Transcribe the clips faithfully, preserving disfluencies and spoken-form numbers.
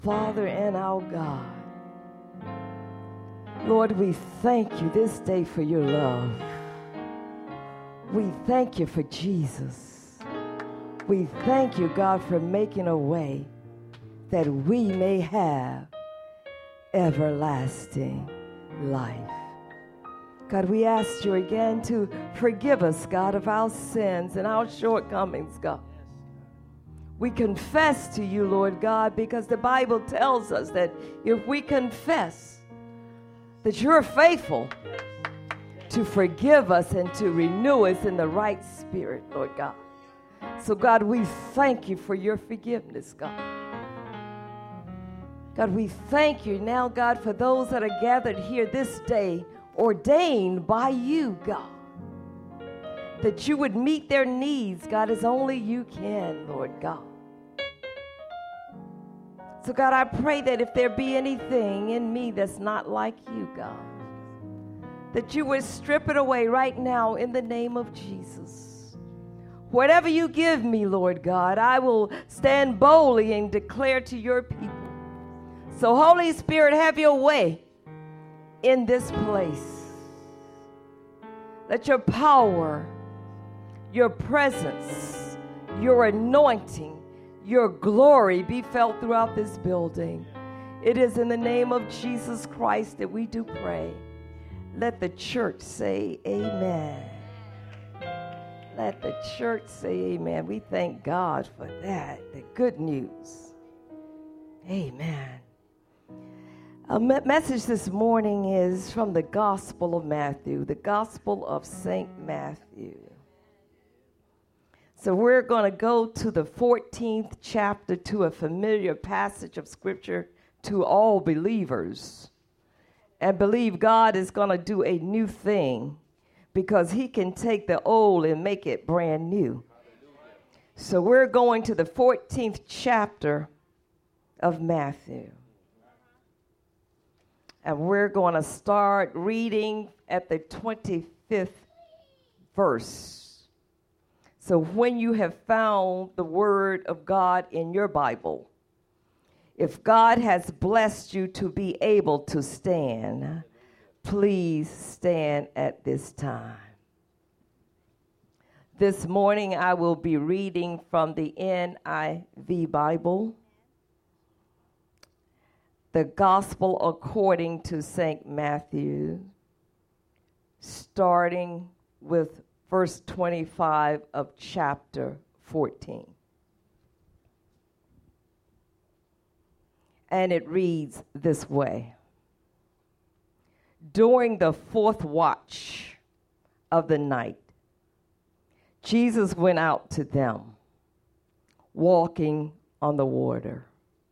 Father and our God, Lord, we thank you this day for your love. We thank you for Jesus. We thank you, God, for making a way that we may have everlasting life. God, we ask you again to forgive us, God, of our sins and our shortcomings, God. We confess to you, Lord God, because the Bible tells us that if we confess that you're faithful to forgive us and to renew us in the right spirit, Lord God. So, God, we thank you for your forgiveness, God. God, we thank you now, God, for those that are gathered here this day, ordained by you, God, that you would meet their needs, God, as only you can, Lord God. So, God, I pray that if there be anything in me that's not like you, God, that you would strip it away right now in the name of Jesus. Whatever you give me, Lord God, I will stand boldly and declare to your people. So, Holy Spirit, have your way in this place. Let your power, your presence, your anointing, your glory be felt throughout this building. It is in the name of Jesus Christ that we do pray. Let the church say amen. Let the church say amen. We thank God for that, the good news. Amen. Our me- message this morning is from the Gospel of Matthew, the Gospel of Saint Matthew. So we're going to go to the fourteenth chapter, to a familiar passage of Scripture to all believers, and believe God is going to do a new thing because he can take the old and make it brand new. So we're going to the fourteenth chapter of Matthew. And we're going to start reading at the twenty-fifth verse. So when you have found the word of God in your Bible, if God has blessed you to be able to stand, please stand at this time. This morning I will be reading from the N I V Bible, the Gospel according to Saint Matthew, starting with verse twenty-five of chapter fourteen. And it reads this way. During the fourth watch of the night, Jesus went out to them, walking on the water.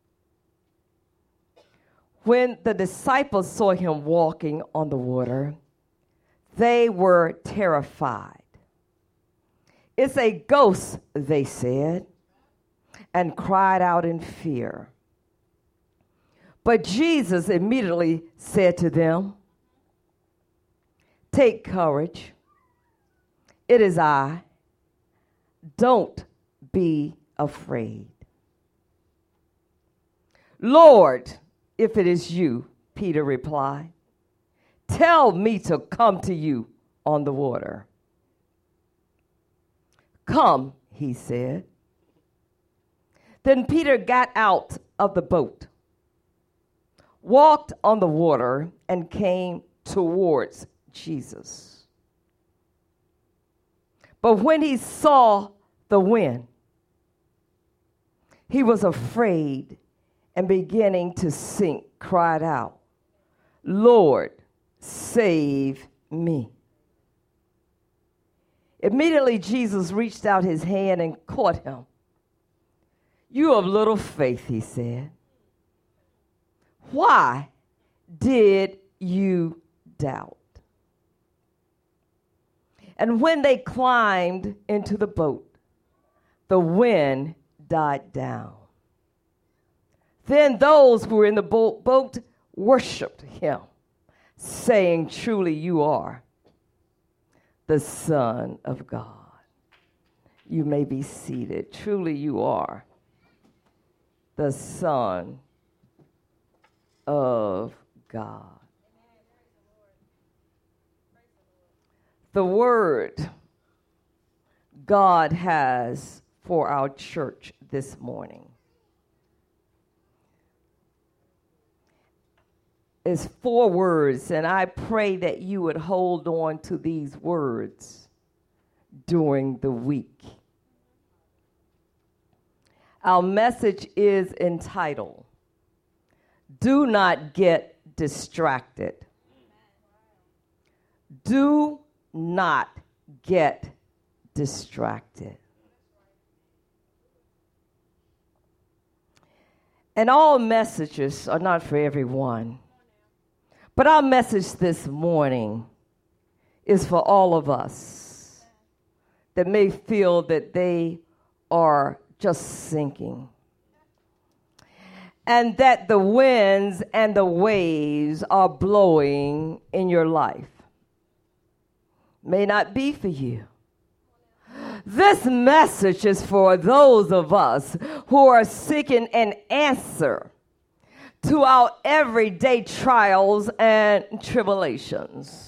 When the disciples saw him walking on the water, they were terrified. It's a ghost, they said, and cried out in fear. But Jesus immediately said to them, "Take courage. It is I. Don't be afraid." "Lord, if it is you," Peter replied, "tell me to come to you on the water." "Come," he said. Then Peter got out of the boat, walked on the water, and came towards Jesus. But when he saw the wind, he was afraid, and beginning to sink, cried out, "Lord, save me." Immediately Jesus reached out his hand and caught him. "You of little faith," he said, "why did you doubt?" And when they climbed into the boat, the wind died down. Then those who were in the boat, boat worshiped him, saying, "Truly you are the Son of God." You may be seated. Truly you are the Son of God. The word God has for our church this morning is four words, and I pray that you would hold on to these words during the week. Our message is entitled, Do Not Get Distracted. Do not get distracted. And all messages are not for everyone. But our message this morning is for all of us that may feel that they are just sinking, and that the winds and the waves are blowing in your life. May not be for you. This message is for those of us who are seeking an answer to our everyday trials and tribulations.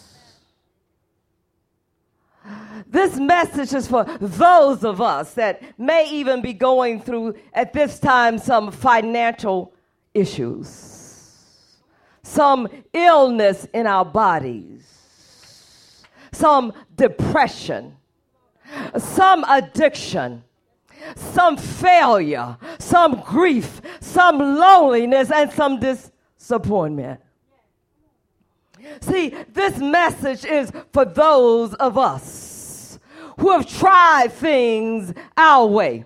This message is for those of us that may even be going through at this time some financial issues, some illness in our bodies, some depression, some addiction, some failure, some grief, some loneliness, and some disappointment. See, this message is for those of us who have tried things our way,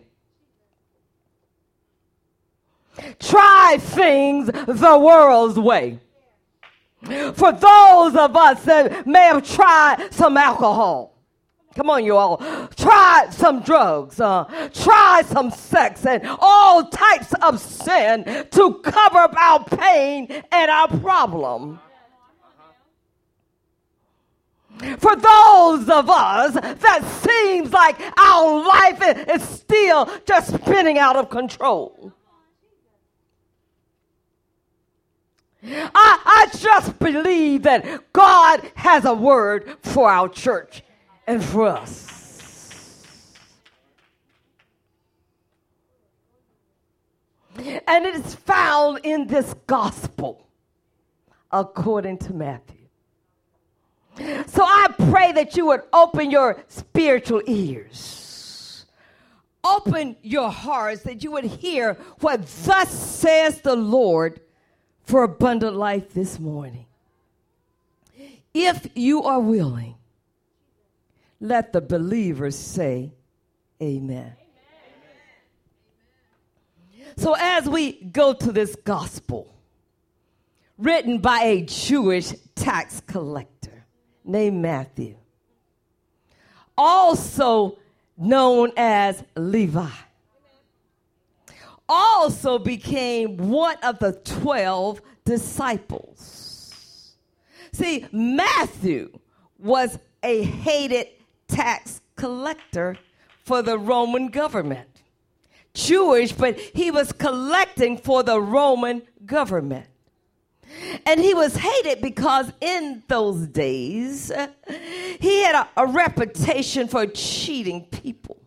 tried things the world's way. For those of us that may have tried some alcohol. Come on, you all. Tried some drugs, uh, tried some sex, and all types of sin to cover up our pain and our problem. For those of us that seems like our life is still just spinning out of control. I, I just believe that God has a word for our church and for us. And it is found in this gospel according to Matthew. So I pray that you would open your spiritual ears, open your hearts, that you would hear what thus says the Lord for abundant life this morning. If you are willing, let the believers say amen. Amen. So as we go to this gospel, written by a Jewish tax collector named Matthew, also known as Levi, also became one of the twelve disciples. See, Matthew was a hated tax collector for the Roman government. Jewish, but he was collecting for the Roman government. And he was hated because in those days, uh, he had a, a reputation for cheating people.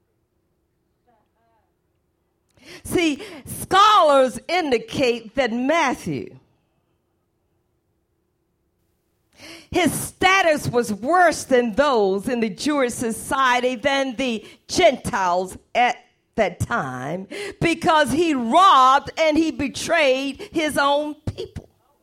See, scholars indicate that Matthew, his status was worse than those in the Jewish society than the Gentiles at that time, because he robbed and he betrayed his own people.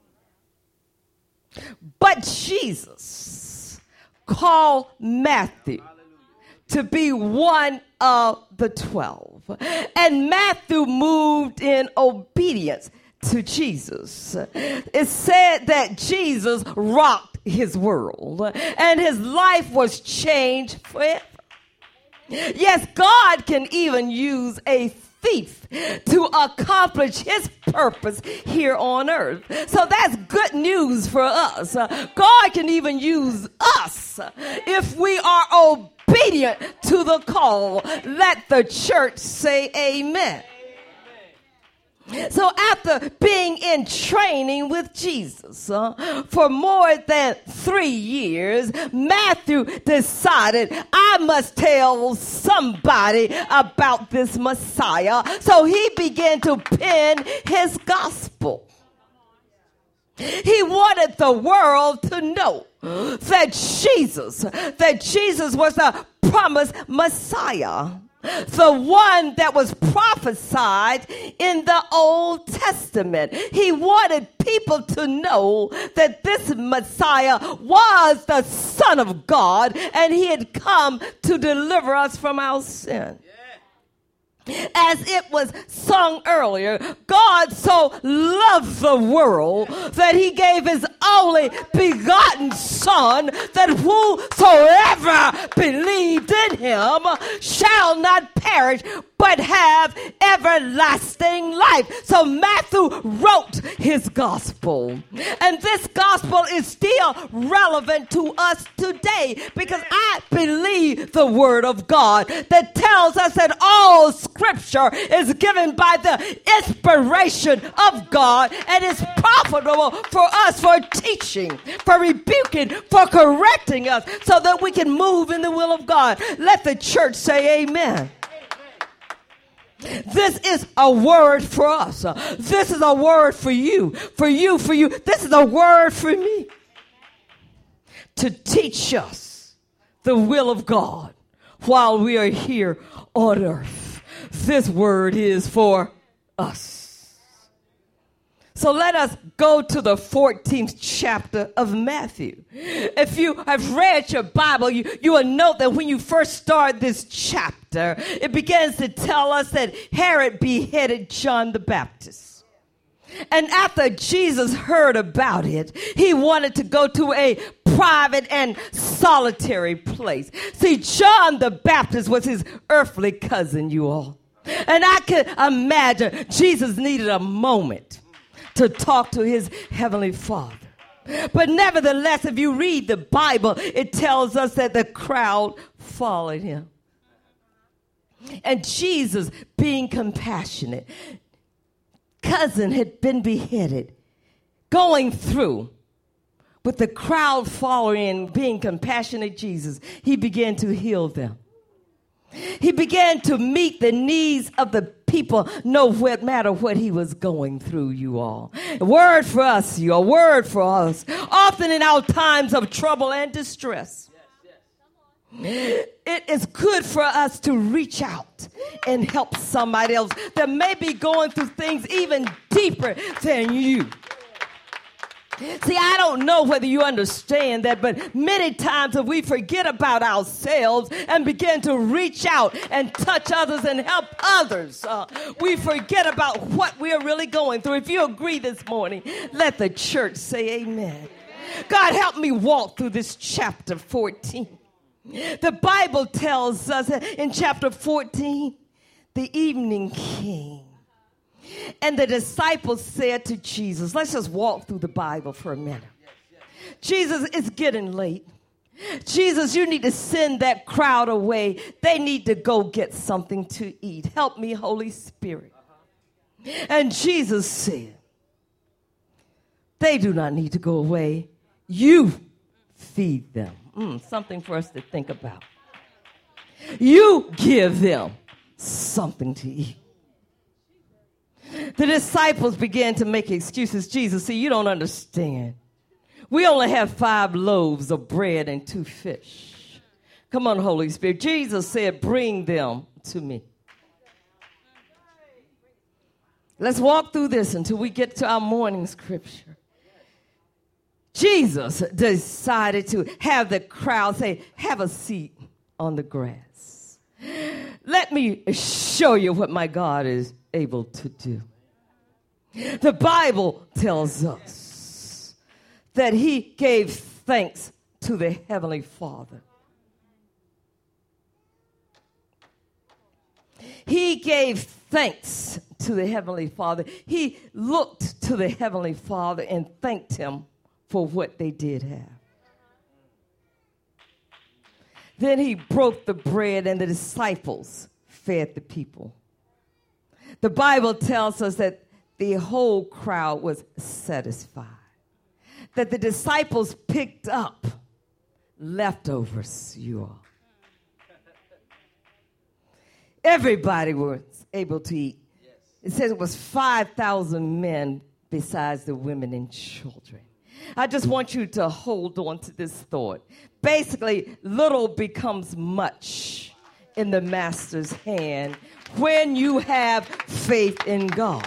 But Jesus called Matthew to be one of the twelve. And Matthew moved in obedience to Jesus. It said that Jesus rocked his world and his life was changed forever. Yes, God can even use a thief to accomplish his purpose here on earth. So that's good news for us. Uh, God can even use us if we are obedient to the call. Let the church say amen. So after being in training with Jesus uh, for more than three years, Matthew decided, I must tell somebody about this Messiah. So he began to pen his gospel. He wanted the world to know that Jesus, that Jesus was the promised Messiah, the one that was prophesied in the Old Testament. He wanted people to know that this Messiah was the Son of God, and he had come to deliver us from our sin. As it was sung earlier, God so loved the world that he gave his only begotten Son, that whosoever believed in him shall not perish but have everlasting life. So Matthew wrote his gospel. And this gospel is still relevant to us today, because I believe the word of God that tells us that all scripture is given by the inspiration of God and is profitable for us, for teaching, for rebuking, for correcting us, so that we can move in the will of God. Let the church say amen. This is a word for us. This is a word for you, for you, for you. This is a word for me to teach us the will of God while we are here on earth. This word is for us. So let us go to the fourteenth chapter of Matthew. If you have read your Bible, you, you will note that when you first start this chapter, it begins to tell us that Herod beheaded John the Baptist. And after Jesus heard about it, he wanted to go to a private and solitary place. See, John the Baptist was his earthly cousin, you all. And I could imagine Jesus needed a moment to talk to his heavenly Father. But nevertheless, if you read the Bible, it tells us that the crowd followed him. And Jesus, being compassionate, cousin had been beheaded, going through, with the crowd following and being compassionate Jesus, he began to heal them. He began to meet the needs of the people, no matter what he was going through, you all. A word for us, you all. Word for us. Often in our times of trouble and distress, it is good for us to reach out and help somebody else that may be going through things even deeper than you. See, I don't know whether you understand that, but many times if we forget about ourselves and begin to reach out and touch others and help others, uh, we forget about what we are really going through. If you agree this morning, let the church say amen. God, help me walk through this chapter fourteen. The Bible tells us in chapter fourteen, the evening came. And the disciples said to Jesus, let's just walk through the Bible for a minute. Jesus, it's getting late. Jesus, you need to send that crowd away. They need to go get something to eat. Help me, Holy Spirit. And Jesus said, they do not need to go away. You feed them. Mm, something for us to think about. You give them something to eat. The disciples began to make excuses. Jesus, see, you don't understand. We only have five loaves of bread and two fish. Come on, Holy Spirit. Jesus said, bring them to me. Let's walk through this until we get to our morning scripture. Jesus decided to have the crowd say, have a seat on the grass. Let me show you what my God is able to do. The Bible tells us that he gave thanks to the Heavenly Father. He gave thanks to the Heavenly Father. He looked to the Heavenly Father and thanked him for what they did have. Then he broke the bread and the disciples fed the people. The Bible tells us that the whole crowd was satisfied. That the disciples picked up leftovers, you all. Everybody was able to eat. It says it was five thousand men besides the women and children. I just want you to hold on to this thought. Basically, little becomes much in the master's hand when you have faith in God.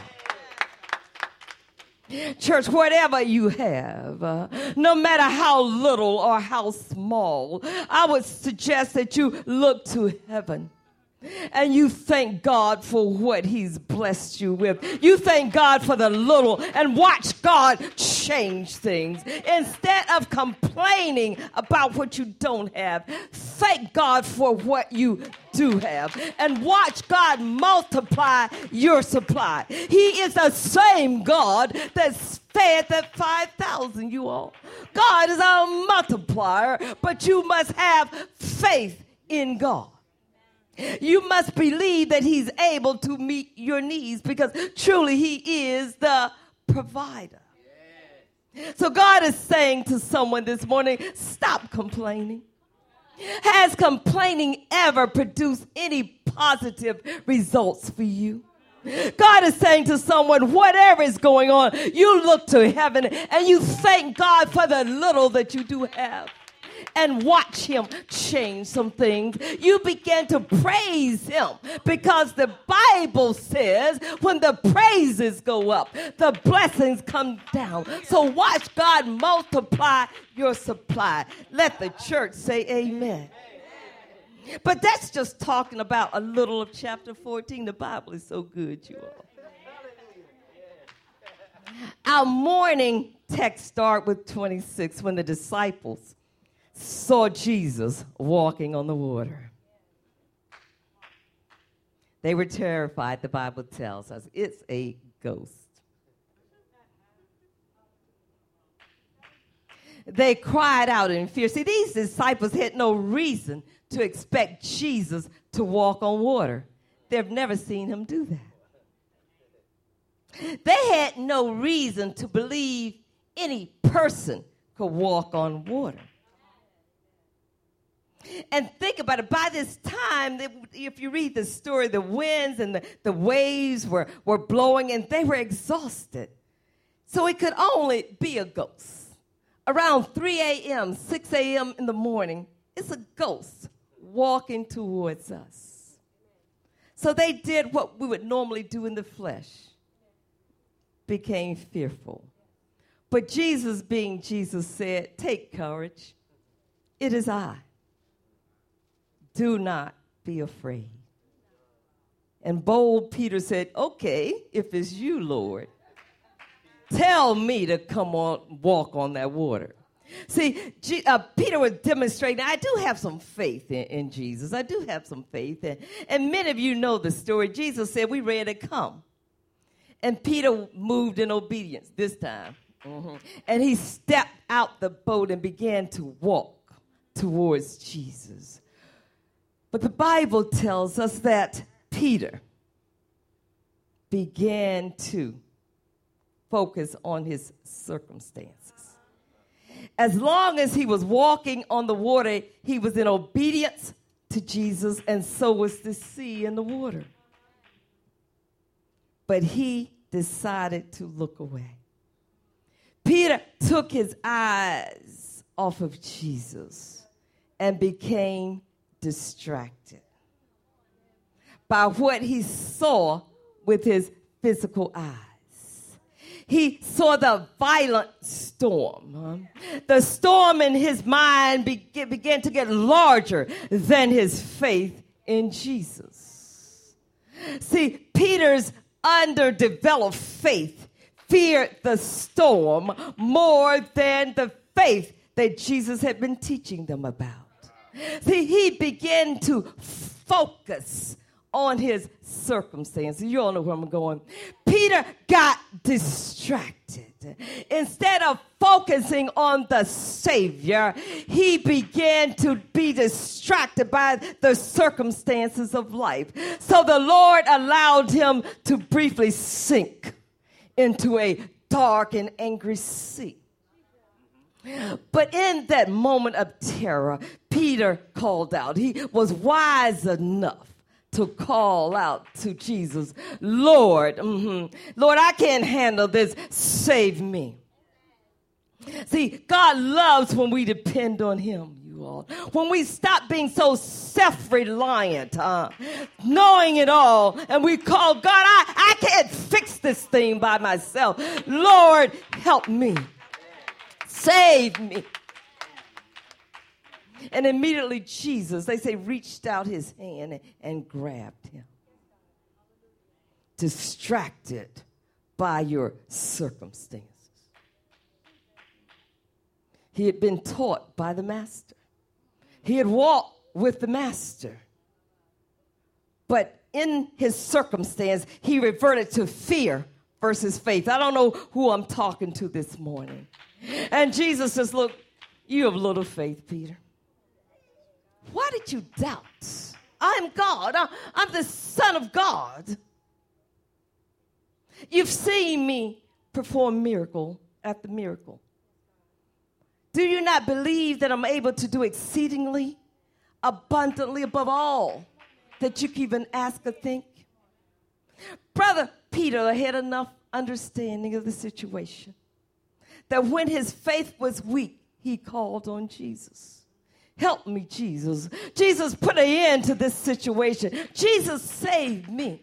Church, whatever you have, uh, no matter how little or how small, I would suggest that you look to heaven. And you thank God for what he's blessed you with. You thank God for the little and watch God change things. Instead of complaining about what you don't have, thank God for what you do have. And watch God multiply your supply. He is the same God that fed that five thousand, you all. God is our multiplier, but you must have faith in God. You must believe that he's able to meet your needs because truly he is the provider. Yeah. So God is saying to someone this morning, stop complaining. Has complaining ever produced any positive results for you? God is saying to someone, whatever is going on, you look to heaven and you thank God for the little that you do have. And watch him change some things. You begin to praise him because the Bible says when the praises go up, the blessings come down. So watch God multiply your supply. Let the church say amen. But that's just talking about a little of chapter fourteen. The Bible is so good, you all. Our morning text start with twenty-six when the disciples saw Jesus walking on the water. They were terrified, the Bible tells us. It's a ghost. They cried out in fear. See, these disciples had no reason to expect Jesus to walk on water. They've never seen him do that. They had no reason to believe any person could walk on water. And think about it. By this time, if you read the story, the winds and the, the waves were, were blowing, and they were exhausted. So it could only be a ghost. Around three a.m., six a.m. in the morning, it's a ghost walking towards us. So they did what we would normally do in the flesh, became fearful. But Jesus, being Jesus, said, take courage. It is I. Do not be afraid. And bold Peter said, okay, if it's you, Lord, tell me to come on, walk on that water. See, G- uh, Peter was demonstrating, I do have some faith in, in Jesus. I do have some faith. And, and many of you know the story. Jesus said, we ready to come. And Peter moved in obedience this time. Mm-hmm. And he stepped out the boat and began to walk towards Jesus. But the Bible tells us that Peter began to focus on his circumstances. As long as he was walking on the water, he was in obedience to Jesus, and so was the sea and the water. But he decided to look away. Peter took his eyes off of Jesus and became distracted by what he saw with his physical eyes. He saw the violent storm. The storm in his mind began, began to get larger than his faith in Jesus. See, Peter's underdeveloped faith feared the storm more than the faith that Jesus had been teaching them about. See, he began to focus on his circumstances. You all know where I'm going. Peter got distracted. Instead of focusing on the Savior, he began to be distracted by the circumstances of life. So the Lord allowed him to briefly sink into a dark and angry sea. But in that moment of terror, Peter called out. He was wise enough to call out to Jesus, Lord, mm-hmm, Lord, I can't handle this. Save me. See, God loves when we depend on him, you all. When we stop being so self-reliant, uh, knowing it all, and we call God, I, I can't fix this thing by myself. Lord, help me. Save me. And immediately Jesus, they say, reached out his hand and, and grabbed him. Distracted by your circumstances. He had been taught by the master. He had walked with the master. But in his circumstance, he reverted to fear versus faith. I don't know who I'm talking to this morning. And Jesus says, look, you have little faith, Peter. Why did you doubt? I'm God. I'm the Son of God. You've seen me perform miracle after miracle. Do you not believe that I'm able to do exceedingly, abundantly above all that you can even ask or think? Brother Peter had enough understanding of the situation that when his faith was weak, he called on Jesus. Help me, Jesus. Jesus, put an end to this situation. Jesus, save me.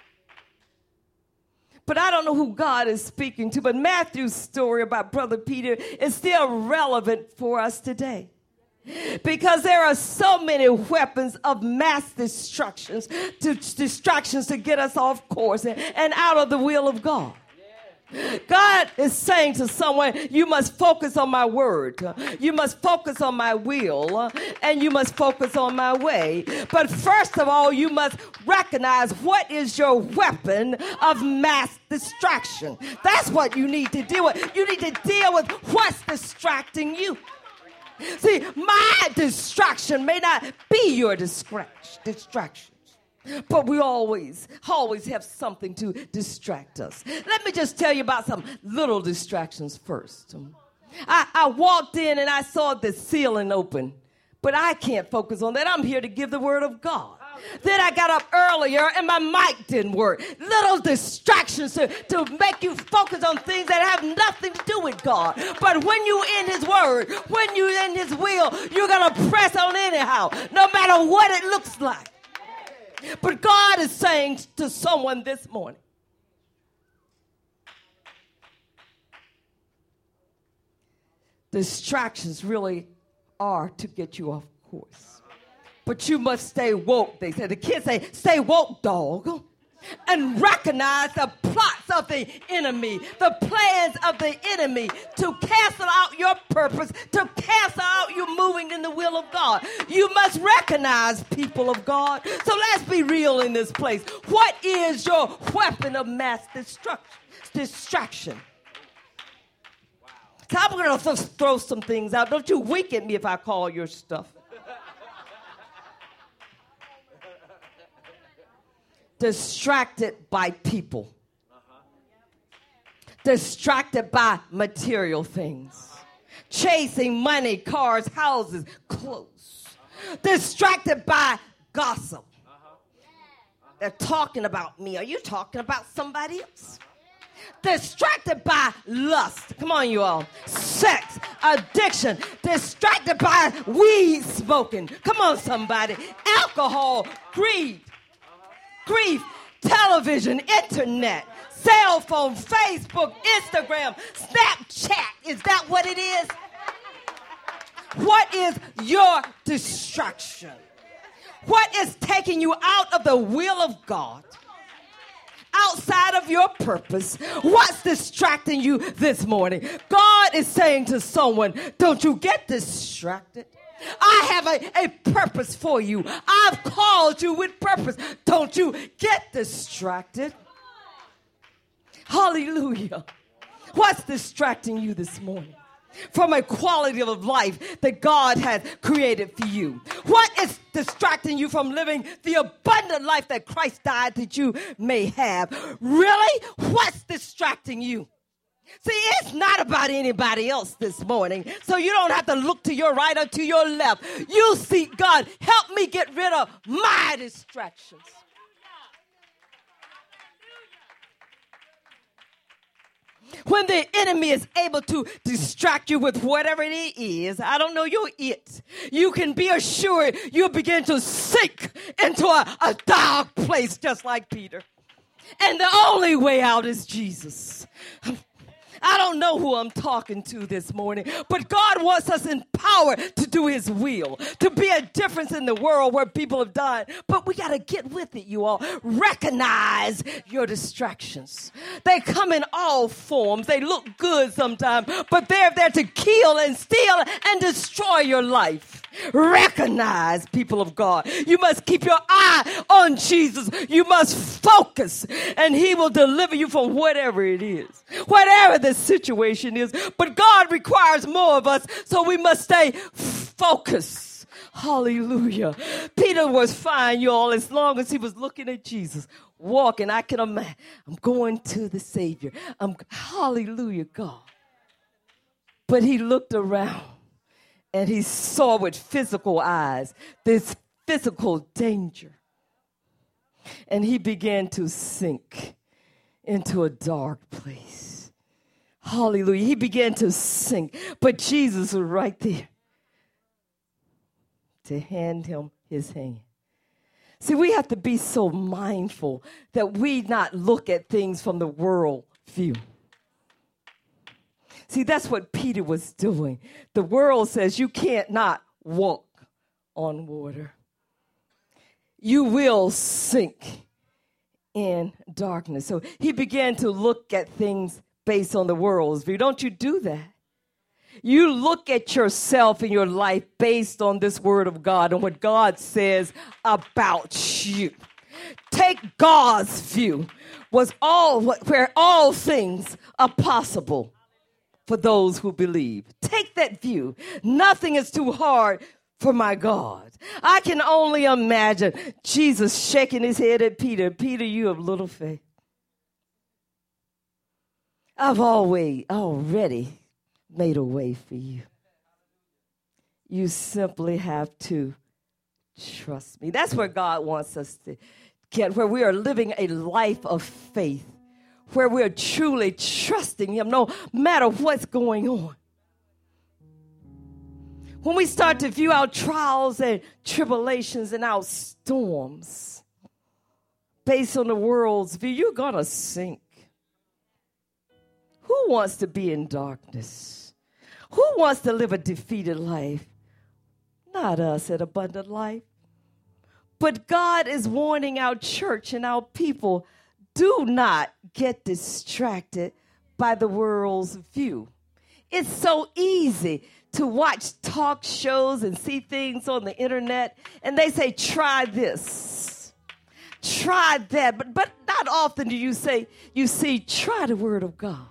But I don't know who God is speaking to, but Matthew's story about Brother Peter is still relevant for us today. Because there are so many weapons of mass destructions, to, distractions to get us off course and, and out of the will of God. God is saying to someone, you must focus on my word. You must focus on my will. And you must focus on my way. But first of all, you must recognize what is your weapon of mass distraction. That's what you need to deal with. You need to deal with what's distracting you. See, my distraction may not be your distraction. But we always, always have something to distract us. Let me just tell you about some little distractions first. I, I walked in and I saw the ceiling open, but I can't focus on that. I'm here to give the word of God. Then I got up earlier and my mic didn't work. Little distractions to, to make you focus on things that have nothing to do with God. But when you in his word, when you in his will, you're going to press on anyhow, no matter what it looks like. But God is saying to someone this morning, distractions really are to get you off course. But you must stay woke, they say. The kids say, stay woke, dog. And recognize the plots of the enemy, the plans of the enemy to cancel out your purpose, to cancel out you moving in the will of God. You must recognize, people of God. So let's be real in this place. What is your weapon of mass destruction? Distraction. So I'm going to throw some things out. Don't you wink at me if I call your stuff. Distracted by people. Uh-huh. Distracted by material things. Chasing money, cars, houses, clothes. Uh-huh. Distracted by gossip. Uh-huh. Uh-huh. They're talking about me. Are you talking about somebody else? Uh-huh. Distracted by lust. Come on, you all. Sex, addiction. Distracted by weed smoking. Come on, somebody. Alcohol, greed. Grief, television, internet, cell phone, Facebook, Instagram, Snapchat. Is that what it is? What is your distraction? What is taking you out of the will of God? Outside of your purpose? What's distracting you this morning? God is saying to someone, don't you get distracted. I have a, a purpose for you. I've called you with purpose. Don't you get distracted. Hallelujah. What's distracting you this morning? from a quality of life that God has created for you? What is distracting you from living the abundant life that Christ died that you may have? Really? What's distracting you? See, it's not about anybody else this morning, so you don't have to look to your right or to your left. You seek God. Help me get rid of my distractions. When the enemy is able to distract you with whatever it is, I don't know your it, you can be assured you'll begin to sink into a, a dark place just like Peter. And the only way out is Jesus. I don't know who I'm talking to this morning, but God wants us empowered to do his will, to be a difference in the world where people have died. But we got to get with it, you all. Recognize your distractions. They come in all forms. They look good sometimes, but they're there to kill and steal and destroy your life. Recognize, people of God. You must keep your eye on Jesus. You must focus, and he will deliver you from whatever it is, whatever the situation is. But God requires more of us, so we must stay focused. Hallelujah. Peter was fine, y'all, as long as he was looking at Jesus, walking. I can imagine. I'm going to the Savior. I'm, hallelujah, God. But he looked around, and he saw with physical eyes this physical danger. And he began to sink into a dark place. Hallelujah. He began to sink. But Jesus was right there to hand him his hand. See, we have to be so mindful that we not look at things from the world view. See, that's what Peter was doing. The world says you can't not walk on water. You will sink in darkness. So he began to look at things based on the world's view. Don't you do that. You look at yourself and your life based on this word of God and what God says about you. Take God's view, was all where all things are possible for those who believe. Take that view. Nothing is too hard for my God. I can only imagine Jesus shaking his head at Peter. Peter, you have little faith. I've always already made a way for you. You simply have to trust me. That's where God wants us to get, where we are living a life of faith, where we're truly trusting him no matter what's going on. When we start to view our trials and tribulations and our storms based on the world's view, you're going to sink. Who wants to be in darkness? Who wants to live a defeated life? Not us at Abundant Life. But God is warning our church and our people, do not get distracted by the world's view. It's so easy to watch talk shows and see things on the internet, and they say, try this, try that. But, but not often do you say, you see, try the word of God.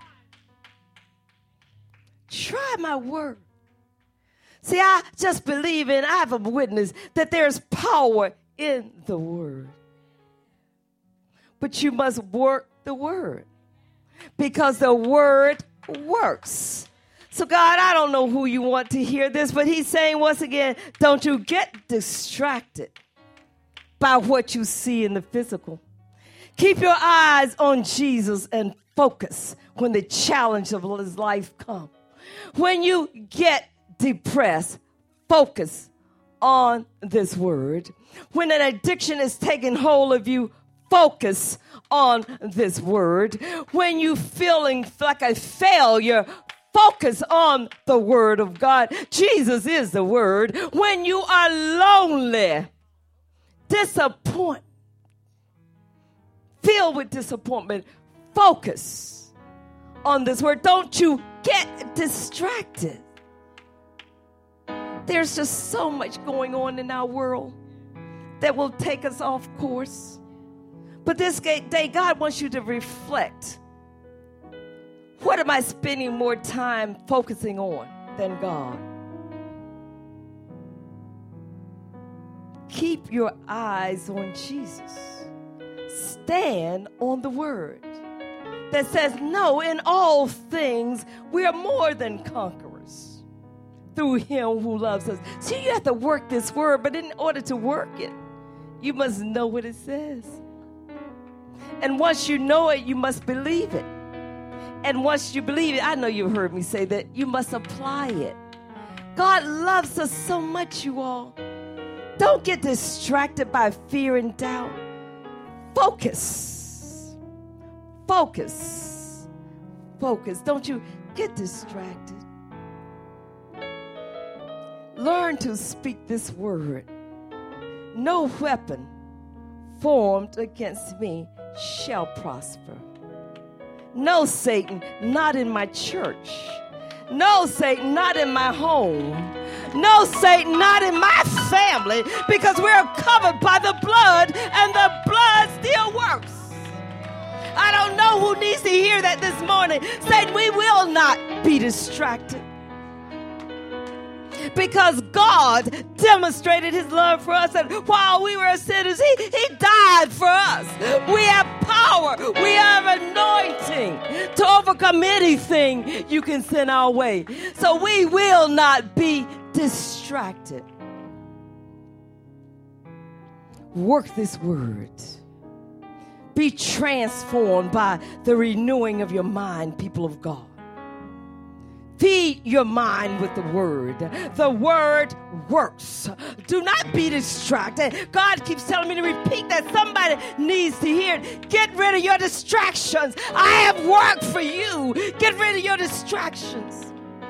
Try my word. See, I just believe in, I have a witness that there's power in the word. But you must work the word because the word works. So God, I don't know who you want to hear this, but he's saying once again, don't you get distracted by what you see in the physical. Keep your eyes on Jesus and focus when the challenge of his life comes. When you get depressed, focus on this word. When an addiction is taking hold of you, focus on this word. When you're feeling like a failure, focus on the word of God. Jesus is the word. When you are lonely, disappointed, filled with disappointment, focus on this word. Don't you get distracted. There's just so much going on in our world that will take us off course. But this day, God wants you to reflect. What am I spending more time focusing on than God? Keep your eyes on Jesus. Stand on the word that says, no, in all things we are more than conquerors through him who loves us. See, you have to work this word, but in order to work it, you must know what it says. And once you know it, you must believe it. And once you believe it, I know you've heard me say that, you must apply it. God loves us so much, you all. Don't get distracted by fear and doubt. Focus. Focus. Focus. Don't you get distracted. Learn to speak this word. No weapon formed against me shall prosper. No, Satan, not in my church. No, Satan, not in my home. No, Satan, not in my family, because we're covered by the blood, and the blood still works. I don't know who needs to hear that this morning. Satan, we will not be distracted, because God demonstrated his love for us, and while we were sinners, he, he died for us. We have power. We have anointing to overcome anything you can send our way. So we will not be distracted. Work this word. Be transformed by the renewing of your mind, people of God. Feed your mind with the word. The word works. Do not be distracted. God keeps telling me to repeat that. Somebody needs to hear it. Get rid of your distractions. I have work for you. Get rid of your distractions.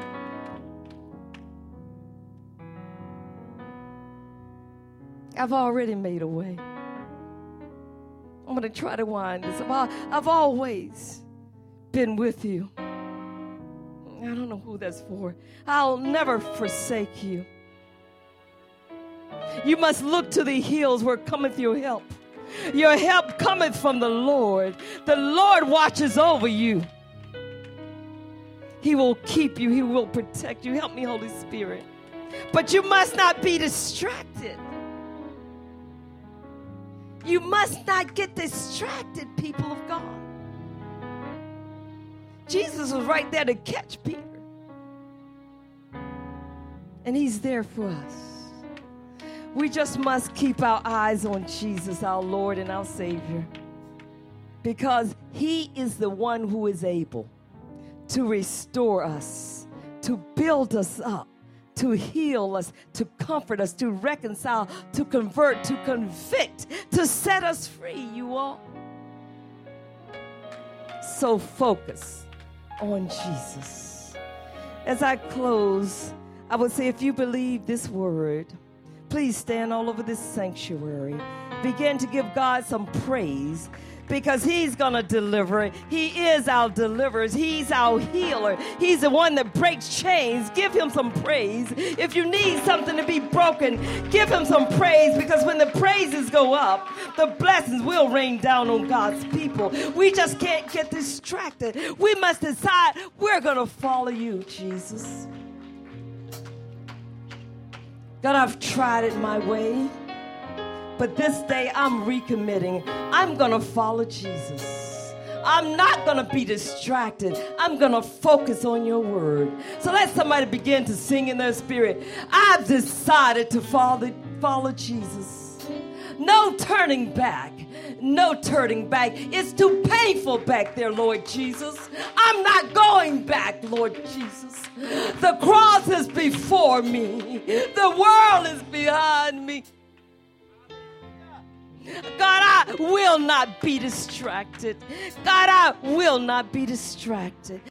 I've already made a way. I'm going to try to wind this up. I've always been with you. I don't know who that's for. I'll never forsake you. You must look to the hills where cometh your help. Your help cometh from the Lord. The Lord watches over you. He will keep you. He will protect you. Help me, Holy Spirit. But you must not be distracted. You must not get distracted, people of God. Jesus was right there to catch Peter. And he's there for us. We just must keep our eyes on Jesus, our Lord and our Savior, because he is the one who is able to restore us, to build us up, to heal us, to comfort us, to reconcile, to convert, to convict, to set us free, you all. So focus on Jesus. As I close, I would say, if you believe this word, please stand all over this sanctuary. Begin to give God some praise, because he's going to deliver. He is our deliverer. He's our healer. He's the one that breaks chains. Give him some praise. If you need something to be broken, give him some praise, because when the praises go up, the blessings will rain down on God's people. We just can't get distracted. We must decide we're going to follow you, Jesus. God, I've tried it my way, but this day I'm recommitting. I'm going to follow Jesus. I'm not going to be distracted. I'm going to focus on your word. So let somebody begin to sing in their spirit. I've decided to follow, follow Jesus. No turning back. No turning back. It's too painful back there, Lord Jesus. I'm not going back, Lord Jesus. The cross is before me. The world is behind me. God, I will not be distracted. God, I will not be distracted.